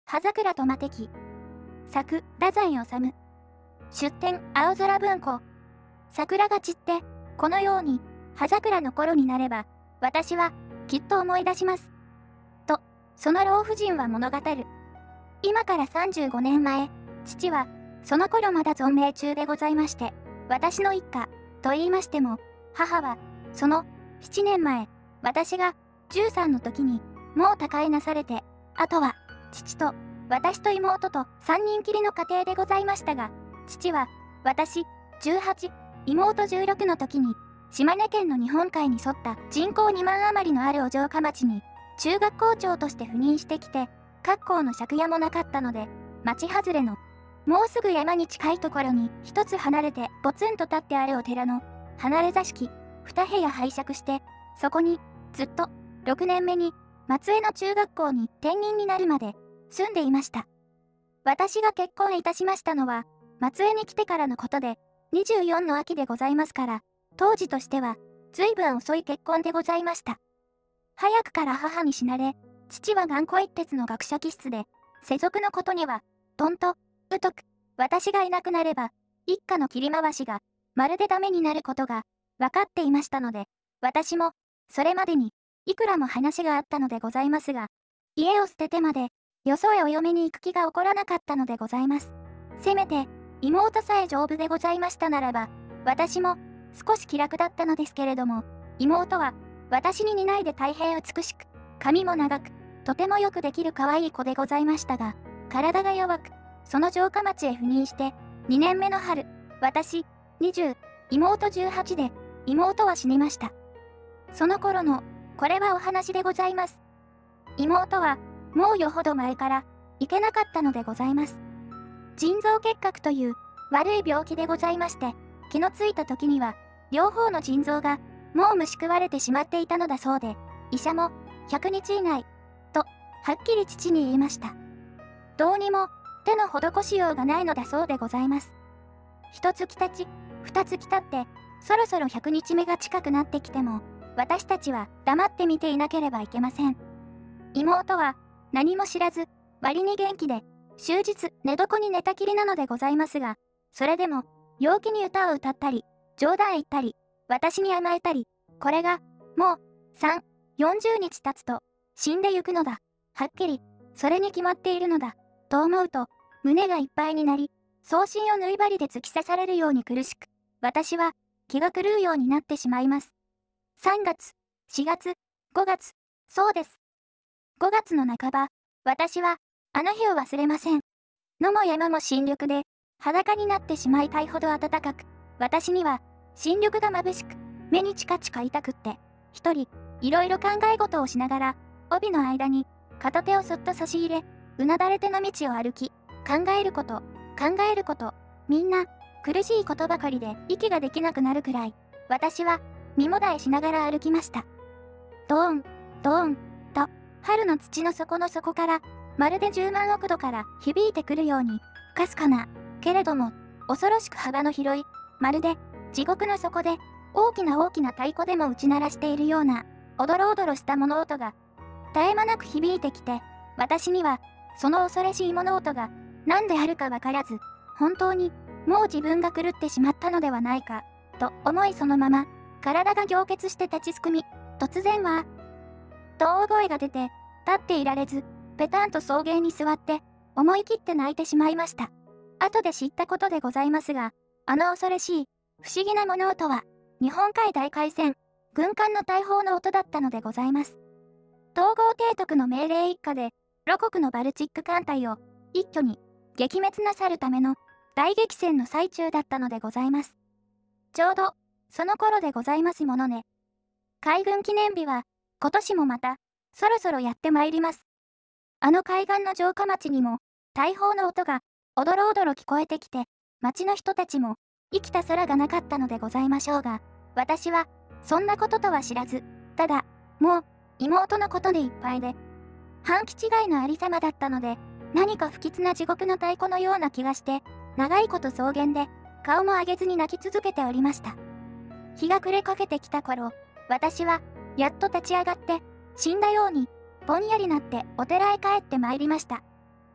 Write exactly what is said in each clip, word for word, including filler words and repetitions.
葉桜と魔敵。作、太宰治。出典、青空文庫。桜が散って、このように、葉桜の頃になれば、私は、きっと思い出します。と、その老婦人は物語る。今からさんじゅうごねんまえ、父は、その頃まだ存命中でございまして、私の一家、と言いましても、母は、その、ななねんまえ、私が、じゅうさんの時に、もう他界なされて、あとは、父と、私と妹とさんにんきりの家庭でございましたが、父は、私、じゅうはち、妹じゅうろくの時に、島根県の日本海に沿った人口にまん余りのあるお城下町に、中学校長として赴任してきて、各校の借家もなかったので、町外れの、もうすぐ山に近いところに一つ離れてポツンと立ってあるお寺の、離れ座敷、二部屋拝借して、そこに、ずっと、ろくねんめに、松江の中学校に転任になるまで、住んでいました。私が結婚いたしましたのは、松江に来てからのことで、にじゅうよんの秋でございますから、当時としては、随分遅い結婚でございました。早くから母に死なれ、父は頑固一徹の学者気質で、世俗のことには、とんと、疎く、私がいなくなれば、一家の切り回しが、まるでダメになることが、分かっていましたので、私も、それまでに、いくらも話があったのでございますが、家を捨ててまで、よそへお嫁に行く気が起こらなかったのでございます。せめて、妹さえ丈夫でございましたならば、私も、少し気楽だったのですけれども、妹は、私に似ないで大変美しく、髪も長く、とてもよくできる可愛い子でございましたが、体が弱く、その城下町へ赴任して、にねんめの春、私、にじゅう、妹じゅうはちで、妹は死にました。その頃の、これはお話でございます。妹は、もうよほど前から、いけなかったのでございます。腎臓結核という、悪い病気でございまして、気のついた時には、両方の腎臓が、もう虫食われてしまっていたのだそうで、医者も、ひゃくにち以内、と、はっきり父に言いました。どうにも、手の施しようがないのだそうでございます。一月経ち、二月経って、そろそろひゃくにちめが近くなってきても、私たちは黙って見ていなければいけません。妹は、何も知らず、割に元気で、終日寝床に寝たきりなのでございますが、それでも、陽気に歌を歌ったり、冗談言ったり、私に甘えたり、これが、もう、さん、よんじゅうにち経つと、死んでゆくのだ。はっきり、それに決まっているのだ。と思うと、胸がいっぱいになり、送信を縫い針で突き刺されるように苦しく、私は、気が狂うようになってしまいます。さんがつ、しがつ、ごがつ、そうです。ごがつの半ば、私は、あの日を忘れません。野も山も新緑で、裸になってしまいたいほど暖かく、私には、新緑が眩しく、目にチカチカ痛くって、一人、いろいろ考え事をしながら、帯の間に、片手をそっと差し入れ、うなだれての道を歩き、考えること、考えること、みんな、苦しいことばかりで息ができなくなるくらい、私は、身もだえしながら歩きました。ドーン、ドーン、と、春の土の底の底から、まるで十万億度から響いてくるように、かすかな、けれども、恐ろしく幅の広い、まるで、地獄の底で、大きな大きな太鼓でも打ち鳴らしているような、おどろおどろした物音が、絶え間なく響いてきて、私には、その恐ろしい物音が、何であるかわからず、本当に、もう自分が狂ってしまったのではないか、と思いそのまま、体が凝結して立ちすくみ、突然は、と大声が出て、立っていられず、ぺたんと草原に座って、思い切って泣いてしまいました。後で知ったことでございますが、あの恐ろしい、不思議な物音は、日本海大海戦、軍艦の大砲の音だったのでございます。統合提督の命令一下で、露国のバルチック艦隊を、一挙に、撃滅なさるための、大激戦の最中だったのでございます。ちょうど、その頃でございますものね。海軍記念日は、今年もまた、そろそろやってまいります。あの海岸の城下町にも、大砲の音が、おどろおどろ聞こえてきて、町の人たちも、生きた空がなかったのでございましょうが、私は、そんなこととは知らず、ただ、もう、妹のことでいっぱいで、半気違いのありさまだったので、何か不吉な地獄の太鼓のような気がして、長いこと草原で、顔も上げずに泣き続けておりました。日が暮れかけてきた頃、私は、やっと立ち上がって、死んだように、ぼんやりなってお寺へ帰って参りました。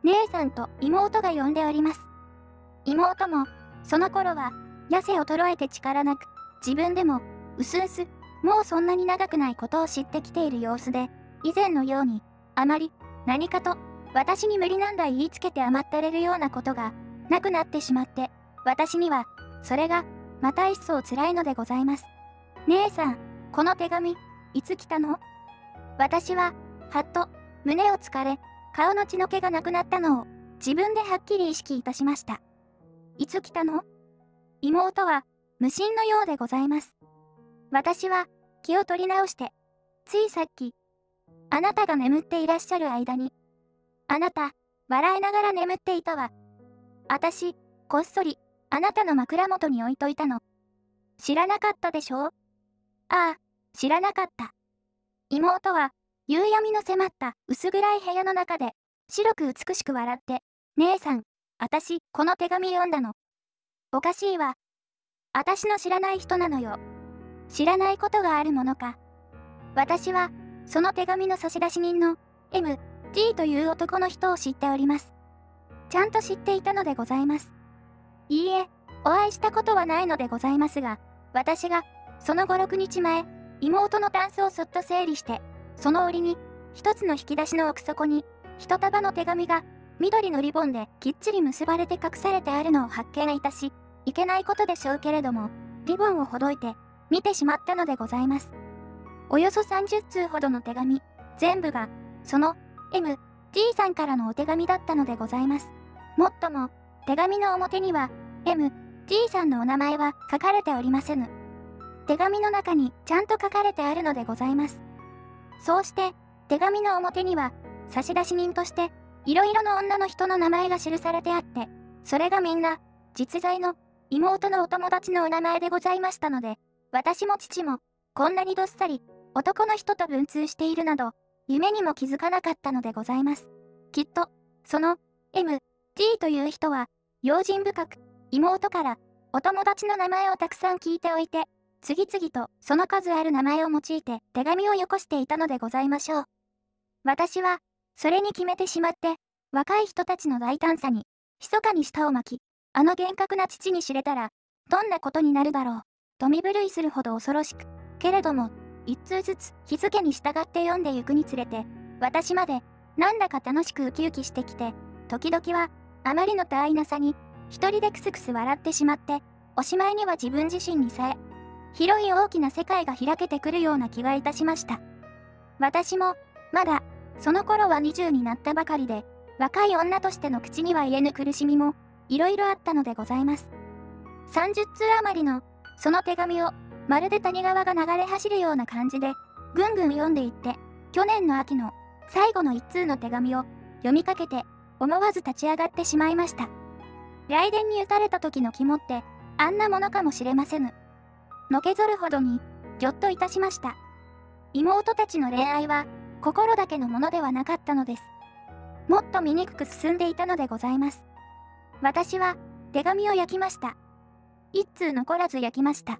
姉さんと妹が呼んでおります。妹も、その頃は、痩せ衰えて力なく、自分でも、うすうす、もうそんなに長くないことを知ってきている様子で、以前のように、あまり、何かと、私に無理難題言いつけて甘ったれるようなことが、なくなってしまって、私には、それが、また一層辛いのでございます。姉さん、この手紙、いつ来たの？私は、はっと、胸をつかれ、顔の血の気がなくなったのを、自分ではっきり意識いたしました。いつ来たの？妹は、無心のようでございます。私は、気を取り直して、ついさっき、あなたが眠っていらっしゃる間に、あなた、笑いながら眠っていたわ。あたし、こっそり、あなたの枕元に置いといたの。知らなかったでしょ？ああ、知らなかった。妹は、夕闇の迫った薄暗い部屋の中で、白く美しく笑って、姉さん、あたし、この手紙読んだの。おかしいわ。あたしの知らない人なのよ。知らないことがあるものか。私は、その手紙の差出人の エムティー という男の人を知っております。ちゃんと知っていたのでございます。いいえ、お会いしたことはないのでございますが、私が、そのご、ろくにちまえ、妹のタンスをそっと整理して、その折に、一つの引き出しの奥底に、一束の手紙が、緑のリボンできっちり結ばれて隠されてあるのを発見いたし、いけないことでしょうけれども、リボンをほどいて、見てしまったのでございます。およそさんじゅっつうほどの手紙、全部が、その、エムティー さんからのお手紙だったのでございます。もっとも、手紙の表には、エムティー さんのお名前は書かれておりませぬ。手紙の中にちゃんと書かれてあるのでございます。そうして、手紙の表には、差出人として、いろいろの女の人の名前が記されてあって、それがみんな、実在の、妹のお友達のお名前でございましたので、私も父も、こんなにどっさり、男の人と文通しているなど、夢にも気づかなかったのでございます。きっと、その、エムティー という人は、用心深く、妹から、お友達の名前をたくさん聞いておいて、次々とその数ある名前を用いて手紙をよこしていたのでございましょう。私は、それに決めてしまって、若い人たちの大胆さに、密かに舌を巻き、あの厳格な父に知れたら、どんなことになるだろう、と身震いするほど恐ろしく、けれども、一通ずつ日付に従って読んでゆくにつれて、私まで、なんだか楽しくウキウキしてきて、時々は、あまりの他愛なさに、一人でクスクス笑ってしまって、おしまいには自分自身にさえ、広い大きな世界が開けてくるような気がいたしました。私も、まだ、その頃はにじゅうになったばかりで、若い女としての口には言えぬ苦しみも、いろいろあったのでございます。さんじゅっつう余りの、その手紙を、まるで谷川が流れ走るような感じで、ぐんぐん読んでいって、去年の秋の、最後の一通の手紙を、読みかけて、思わず立ち上がってしまいました。雷電に打たれた時の肝って、あんなものかもしれませぬ。のけぞるほどに、ぎょっといたしました。妹たちの恋愛は、心だけのものではなかったのです。もっと醜く進んでいたのでございます。私は、手紙を焼きました。一通残らず焼きました。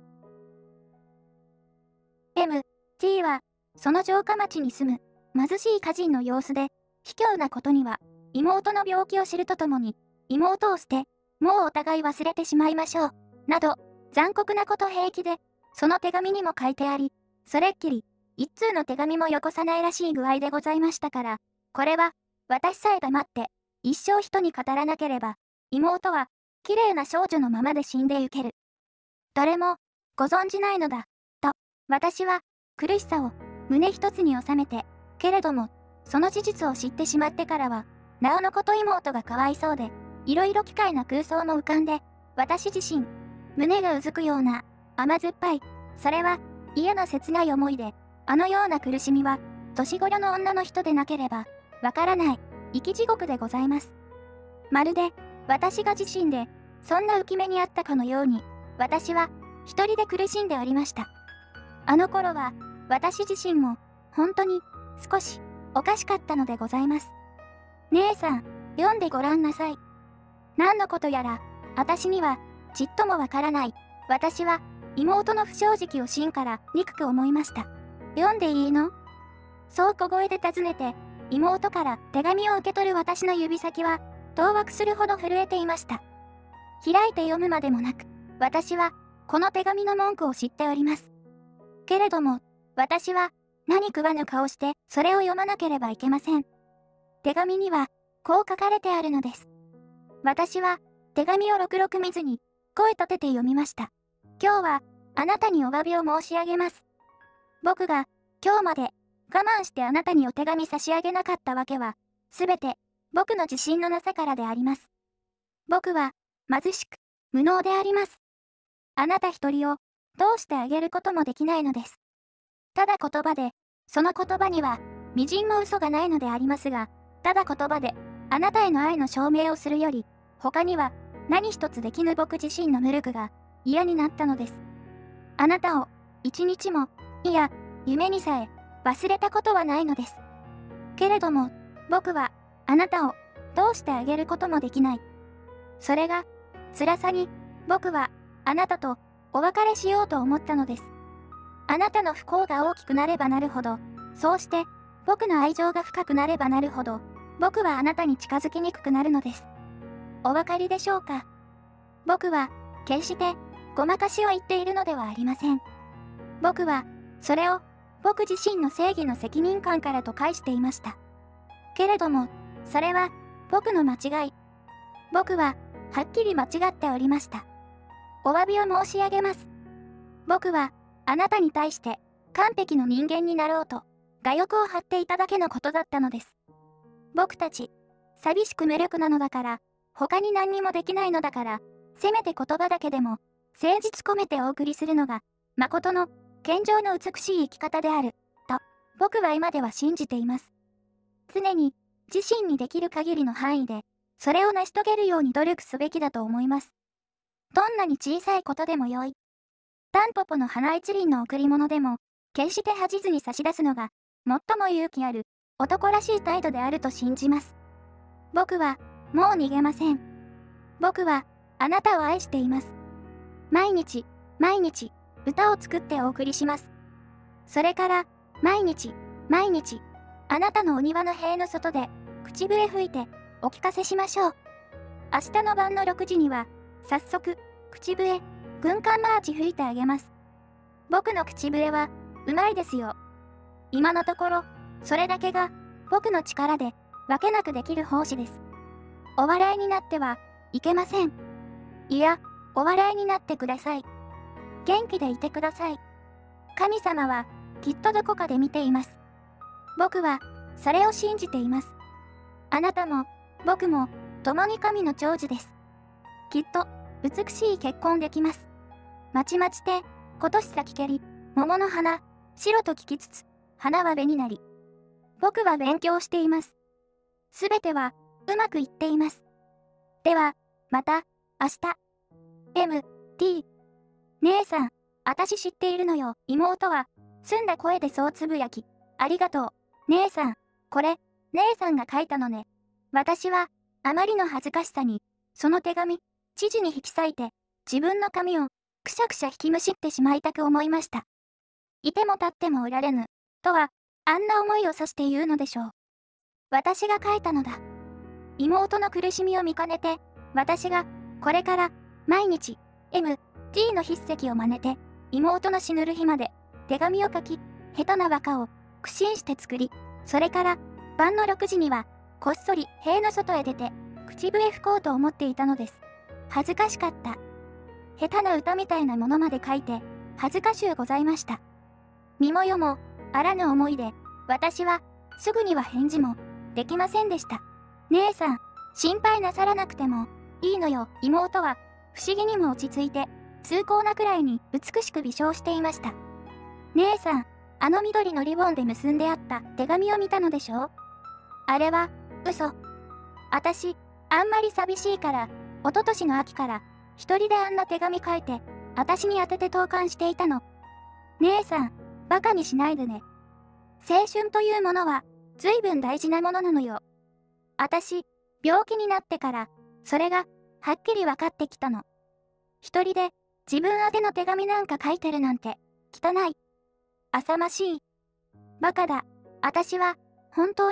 エムティー は、その城下町に住む、貧しい歌人の様子で、卑怯なことには、妹の病気を知るとともに、妹を捨て、もうお互い忘れてしまいましょう、など、残酷なこと平気で、その手紙にも書いてあり、それっきり、一通の手紙もよこさないらしい具合でございましたから、これは、私さえ黙って、一生人に語らなければ、妹は、綺麗な少女のままで死んでゆける。誰も、ご存じないのだ、と、私は、苦しさを、胸一つに収めて、けれども、その事実を知ってしまってからは、なおのこと妹がかわいそうで、いろいろ奇怪な空想も浮かんで、私自身、胸がうずくような、甘酸っぱい、それは、嫌な切ない思いで、あのような苦しみは、年頃の女の人でなければ、わからない、生き地獄でございます。まるで、私が自身で、そんな浮き目にあったかのように、私は、一人で苦しんでおりました。あの頃は、私自身も、本当に、少し、おかしかったのでございます。姉さん、読んでごらんなさい。何のことやら、私には、ちっともわからない。私は、妹の不正直を心から憎く思いました。読んでいいの？そう小声で尋ねて、 妹から手紙を受け取る私の指先は、当惑するほど震えていました。開いて読むまでもなく、私は、この手紙の文句を知っております。けれども、私は、何食わぬ顔して、それを読まなければいけません。手紙には、こう書かれてあるのです。私は、手紙をろくろく見ずに、声立てて読みました。今日は、あなたにお詫びを申し上げます。僕が、今日まで、我慢してあなたにお手紙差し上げなかったわけは、すべて、僕の自信のなさからであります。僕は、貧しく、無能であります。あなた一人を、通してあげることもできないのです。ただ言葉で、その言葉には、微塵も嘘がないのでありますが、ただ言葉で、あなたへの愛の証明をするより、他には、何一つできぬ僕自身の無力が、嫌になったのです。あなたを、一日も、いや、夢にさえ、忘れたことはないのです。けれども、僕は、あなたを、どうしてあげることもできない。それが、辛さに、僕は、あなたと、お別れしようと思ったのです。あなたの不幸が大きくなればなるほど、そうして、僕の愛情が深くなればなるほど、僕はあなたに近づきにくくなるのです。お分かりでしょうか？僕は、決して、ごまかしを言っているのではありません。僕は、それを、僕自身の正義の責任感からと返していました。けれども、それは、僕の間違い。僕は、はっきり間違っておりました。お詫びを申し上げます。僕は、あなたに対して、完璧の人間になろうと、我欲を張っていただけのことだったのです。僕たち、寂しく無力なのだから、他に何にもできないのだから、せめて言葉だけでも、誠実込めてお送りするのが、誠の、健常の美しい生き方である、と、僕は今では信じています。常に、自身にできる限りの範囲で、それを成し遂げるように努力すべきだと思います。どんなに小さいことでもよい。タンポポの花一輪の贈り物でも、決して恥じずに差し出すのが、最も勇気ある、男らしい態度であると信じます。僕は、もう逃げません。僕は、あなたを愛しています。毎日、毎日、歌を作ってお送りします。それから、毎日、毎日、あなたのお庭の塀の外で、口笛吹いて、お聞かせしましょう。明日の晩のろくじには、早速、口笛、軍艦マーチ吹いてあげます。僕の口笛は、うまいですよ。今のところ、それだけが、僕の力で、分けなくできる奉仕です。お笑いになっては、いけません。いや、お笑いになってください。元気でいてください。神様は、きっとどこかで見ています。僕は、それを信じています。あなたも、僕も、共に神の長寿です。きっと、美しい結婚できます。まちまちて、今年咲きけり、桃の花、白と聞きつつ、花は紅なり。僕は勉強しています。すべては、うまくいっています。では、また、明日。エム、ティー。姉さん、あたし知っているのよ。妹は、澄んだ声でそうつぶやき、ありがとう。姉さん、これ、姉さんが書いたのね。私は、あまりの恥ずかしさに、その手紙、知事に引き裂いて、自分の髪を、くしゃくしゃ引きむしってしまいたく思いました。いても立ってもおられぬ、とは、あんな思いを指して言うのでしょう。私が書いたのだ。妹の苦しみを見かねて、私が、これから、毎日、エム、ティー の筆跡を真似て、妹の死ぬる日まで、手紙を書き、下手な和歌を、苦心して作り、それから、晩のろくじには、こっそり塀の外へ出て、口笛吹こうと思っていたのです。恥ずかしかった。下手な歌みたいなものまで書いて、恥ずかしゅうございました。身も世も、あらぬ思いで、私は、すぐには返事も、できませんでした。姉さん、心配なさらなくても、いいのよ。妹は、不思議にも落ち着いて、崇高なくらいに美しく微笑していました。姉さん、あの緑のリボンで結んであった手紙を見たのでしょう？あれは、嘘。あたし、あんまり寂しいから、おととしの秋から、一人であんな手紙書いて、あたしに当てて投函していたの。姉さん、バカにしないでね。青春というものは、ずいぶん大事なものなのよ。あたし、病気になってから、それが、はっきり分かってきたの。一人で、自分宛ての手紙なんか書いてるなんて、汚い。浅ましい。バカだ。あたしは、本当に、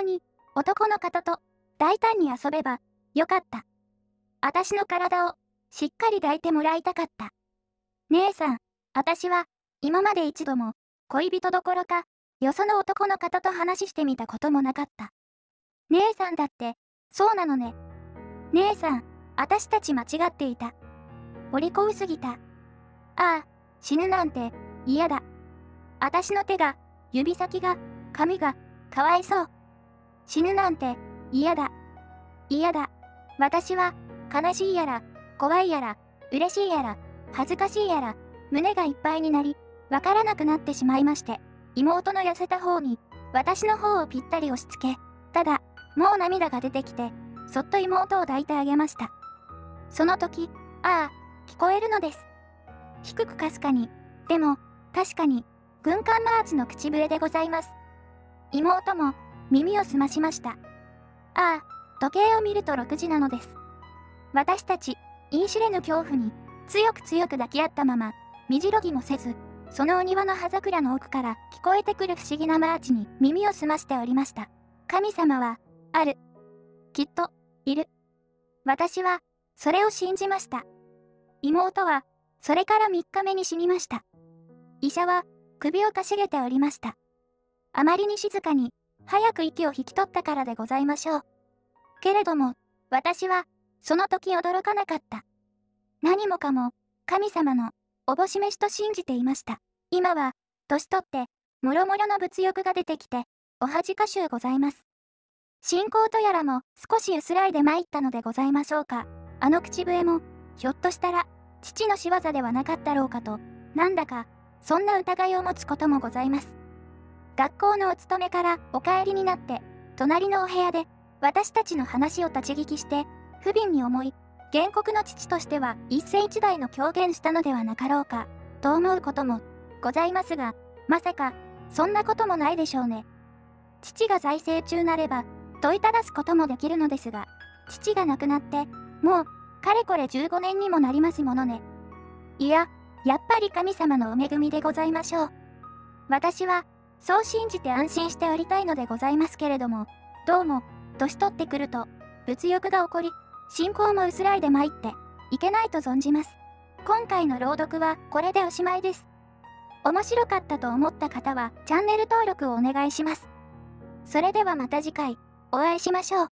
男の方と大胆に遊べばよかった。私の体をしっかり抱いてもらいたかった。姉さん、私は今まで一度も恋人どころかよその男の方と話してみたこともなかった。姉さんだってそうなのね。姉さん、私たち間違っていた。お利口すぎた。ああ、死ぬなんて嫌だ。私の手が、指先が、髪が、かわいそう。死ぬなんて嫌だ。嫌だ。私は悲しいやら、怖いやら、嬉しいやら、恥ずかしいやら、胸がいっぱいになり、わからなくなってしまいまして、妹の痩せた方に、私の方をぴったり押し付け、ただ、もう涙が出てきて、そっと妹を抱いてあげました。その時、ああ、聞こえるのです。低くかすかに、でも、確かに、軍艦マーチの口笛でございます。妹も、耳を澄ましました。ああ、時計を見るとろくじなのです。私たち、言い知れぬ恐怖に、強く強く抱き合ったまま、身じろぎもせず、そのお庭の葉桜の奥から聞こえてくる不思議なマーチに耳を澄ましておりました。神様は、ある。きっと、いる。私は、それを信じました。妹は、それからみっかめに死にました。医者は、首をかしげておりました。あまりに静かに、早く息を引き取ったからでございましょう。けれども、私は、その時驚かなかった。何もかも、神様の、おぼし飯と信じていました。今は、年取って、もろもろの物欲が出てきて、お恥かしゅうございます。信仰とやらも少し薄らいで参ったのでございましょうか。あの口笛も、ひょっとしたら、父の仕業ではなかったろうかと、なんだか、そんな疑いを持つこともございます。学校のお勤めからお帰りになって、隣のお部屋で、私たちの話を立ち聞きして、不憫に思い、原告の父としては一世一代の狂言したのではなかろうか、と思うこともございますが、まさか、そんなこともないでしょうね。父が在生中なれば、問いただすこともできるのですが、父が亡くなって、もう、かれこれじゅうごねんにもなりますものね。いや、やっぱり神様のお恵みでございましょう。私は、そう信じて安心しておりたいのでございますけれども、どうも、年取ってくると、物欲が起こり、信仰も薄らいで参って、いけないと存じます。今回の朗読はこれでおしまいです。面白かったと思った方はチャンネル登録をお願いします。それではまた次回、お会いしましょう。